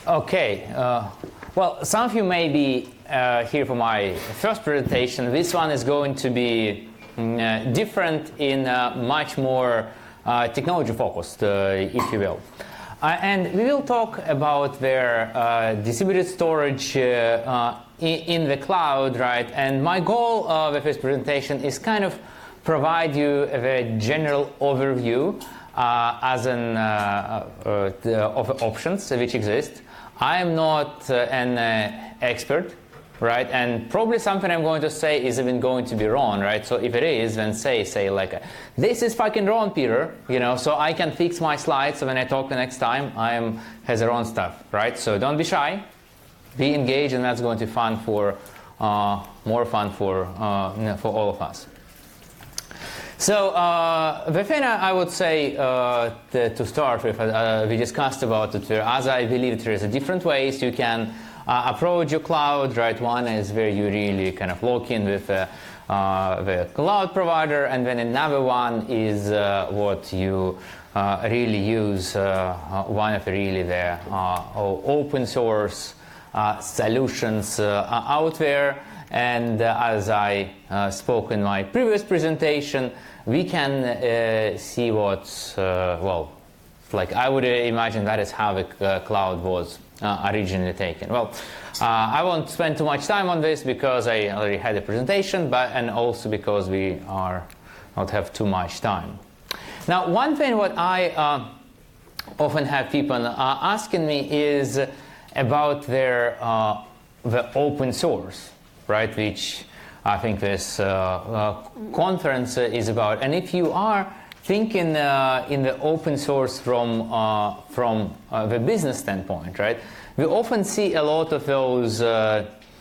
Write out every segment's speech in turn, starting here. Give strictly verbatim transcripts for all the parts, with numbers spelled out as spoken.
Okay, uh, well, some of you may be uh, here for my first presentation. This one is going to be uh, different in uh, much more uh, technology focused, uh, if you will. Uh, and we will talk about their uh, distributed storage uh, uh, in, in the cloud, right? And my goal uh, with this presentation is kind of provide you a very general overview uh, as an uh, uh, the, of options which exist. I am not uh, an uh, expert, right? And probably something I'm going to say is even going to be wrong, right? So if it is, then say, say like, uh, this is fucking wrong, Peter, you know, so I can fix my slides. So when I talk the next time, I am has the wrong stuff, right? So don't be shy, be engaged, and that's going to be fun for, uh, more fun for, uh, for all of us. So uh, the thing I would say uh, to, to start with, uh, we discussed about it, as I believe there is a different ways you can uh, approach your cloud, right? One is where you really kind of lock in with uh, uh, the cloud provider, and then another one is uh, what you uh, really use, uh, one of really the uh, open source uh, solutions uh, out there. And uh, as I uh, spoke in my previous presentation, we can uh, see what's, uh, well, like I would imagine that is how the uh, cloud was uh, originally taken. Well, uh, I won't spend too much time on this because I already had a presentation, but and also because we are not have too much time. Now, one thing what I uh, often have people uh, asking me is about their uh, the open source, right, which I think this uh, uh, conference is about. And if you are thinking uh, in the open source from, uh, from uh, the business standpoint, right, we often see a lot of those uh,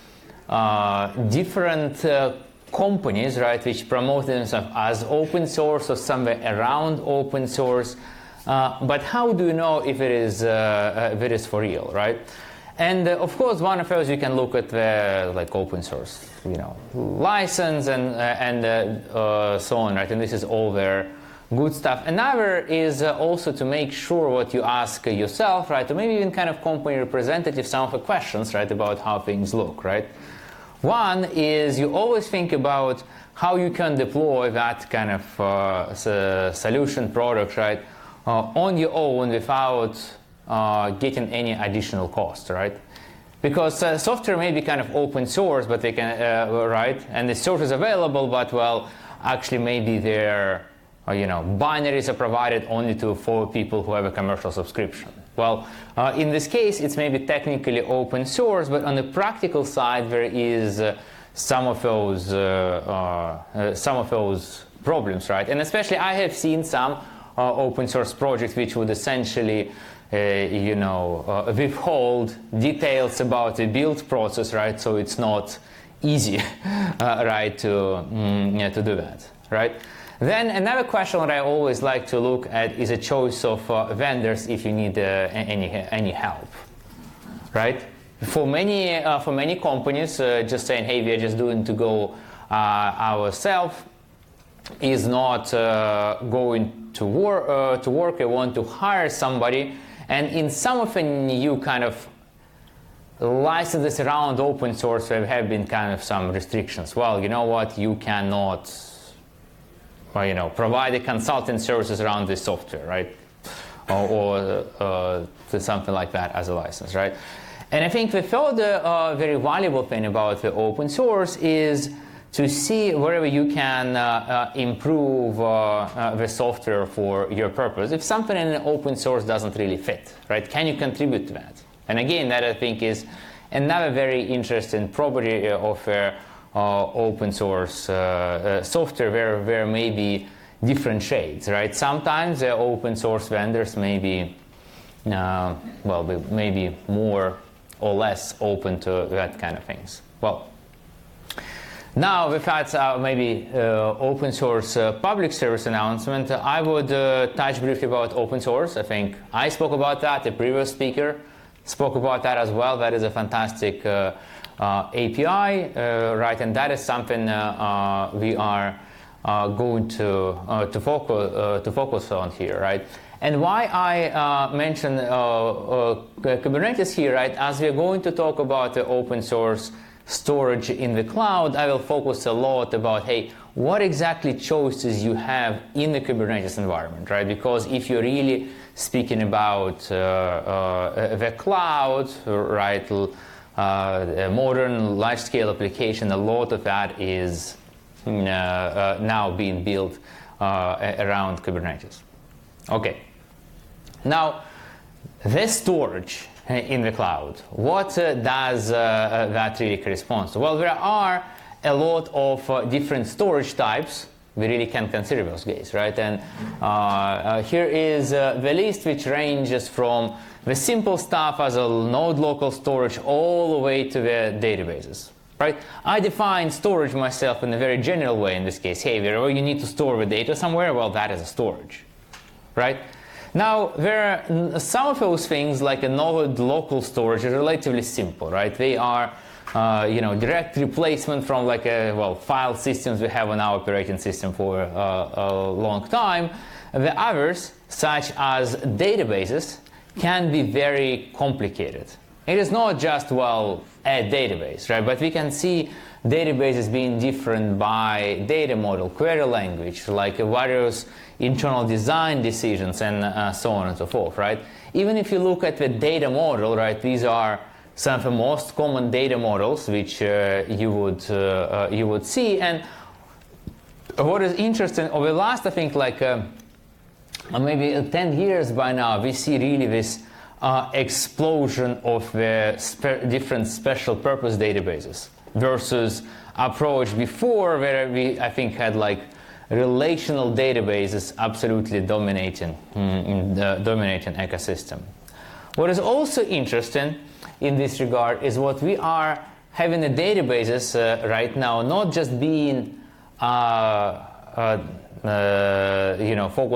uh, different uh, companies, right, which promote themselves as open source or somewhere around open source. Uh, but how do you know if it is, uh, if it is for real, right? And uh, of course, one of those you can look at the like open source, you know, license and uh, and uh, uh, so on, right? And this is all their good stuff. Another is uh, also to make sure what you ask yourself, right? Or maybe even kind of company representative some of the questions, right, about how things look, right? One is you always think about how you can deploy that kind of uh, solution product, right, uh, on your own without Uh, getting any additional cost, right? Because uh, software may be kind of open source, but they can, uh, right? And the source is available, but well, actually maybe their, uh, you know, binaries are provided only to for people who have a commercial subscription. Well, uh, in this case, it's maybe technically open source, but on the practical side, there is uh, some of those, uh, uh, uh, some of those problems, right? And especially, I have seen some uh, open source projects which would essentially Uh, you know, uh, withhold details about the build process, right? So it's not easy, uh, right, to mm, yeah, to do that, right? Then another question that I always like to look at is a choice of uh, vendors if you need uh, any any help, right? For many uh, for many companies, uh, just saying, hey, we are just doing to go uh, ourselves is not uh, going to work. Uh, to work, they want to hire somebody. And in some of the new kind of licenses around open source, there have been kind of some restrictions. Well, you know what? You cannot, well, you know, provide a consulting services around this software, right? Or, or uh, something like that as a license, right? And I think the third uh, very valuable thing about the open source is to see wherever you can uh, uh, improve uh, uh, the software for your purpose. If something in open source doesn't really fit, right, can you contribute to that? And again, that I think is another very interesting property of uh, uh, open source uh, uh, software where there may be different shades, right? Sometimes the open source vendors may be, uh, well, maybe more or less open to that kind of things. Well, now, with that uh, maybe uh, open source uh, public service announcement, uh, I would uh, touch briefly about open source. I think I spoke about that, the previous speaker spoke about that as well. That is a fantastic uh, uh, A P I, uh, right, and that is something uh, uh, we are uh, going to uh, to focus uh, to focus on here, right? And why I uh, mention uh, uh, Kubernetes here, right? As we are going to talk about the open source storage in the cloud, I will focus a lot about, hey, what exactly choices you have in the Kubernetes environment, right? Because if you're really speaking about uh, uh, the cloud, right, uh, a modern large-scale application, a lot of that is uh, uh, now being built uh, around Kubernetes. Okay. Now, the storage in the cloud, what uh, does uh, that really correspond to? Well, there are a lot of uh, different storage types. We really can consider those guys, right? And uh, uh, here is uh, the list, which ranges from the simple stuff as a node local storage all the way to the databases, right? I define storage myself in a very general way in this case. Hey, wherever you need to store the data somewhere, well, that is a storage, right? Now, there are some of those things, like a node local storage, are relatively simple, right? They are, uh, you know, direct replacement from like a, well, file systems we have on our operating system for uh, a long time. The others, such as databases, can be very complicated. It is not just, well, a database, right? But we can see databases being different by data model, query language, like various internal design decisions, and uh, so on and so forth, right? Even if you look at the data model, right, these are some of the most common data models which uh, you would uh, uh, you would see. And what is interesting, over the last, I think, like uh, maybe ten years by now, we see really this uh, explosion of the spe different special purpose databases versus approach before, where we, I think, had like relational databases absolutely dominating mm, in the dominating ecosystem. What is also interesting in this regard is what we are having the databases uh, right now, not just being uh, uh, uh, you know focused